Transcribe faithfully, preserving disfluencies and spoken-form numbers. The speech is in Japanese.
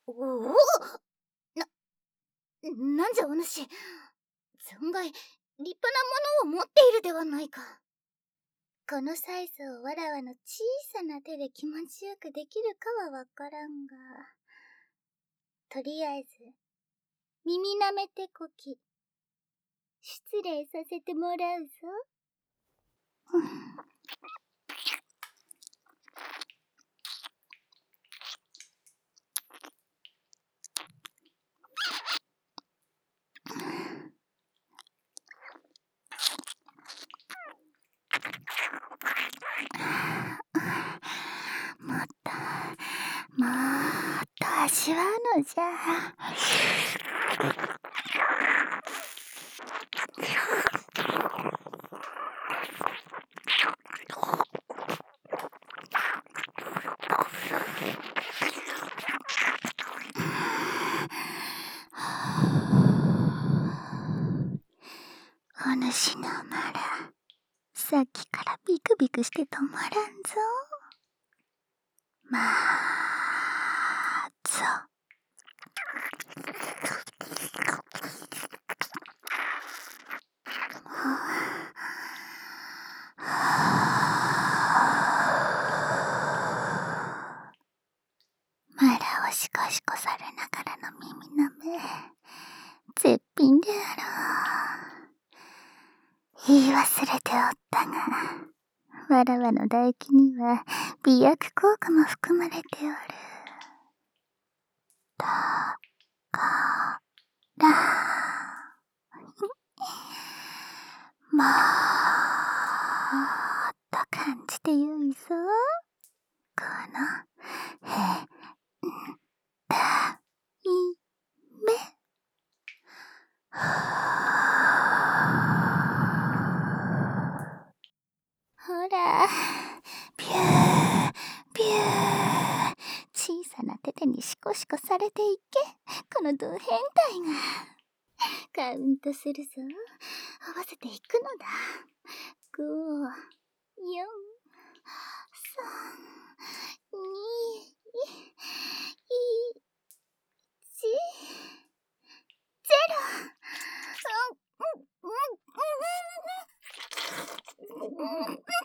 おお、な、なんじゃお主。存外、立派なものを持っているではないか。このサイズをわらわの小さな手で気持ちよくできるかはわからんが、とりあえず、耳なめてこき、失礼させてもらうぞ。もっと、もっと味わうのじゃ。お主のまら、さっきからビクビクして止まらんぞ。まーぞ。まらをシコシコされながらの耳なめ、絶品であろう。言い忘れておったが、わらわの唾液には美薬効果も含まれておる。だから、もっと感じてよいぞ。この、へんだいめ。ほら、ビュー、ビュー。小さな手でにシコシコされていけ。このド変態が。カウントするぞ。合わせていくのだ。ご、よん、さん、に、いち、ゼロ。うん、うん、うん、うん。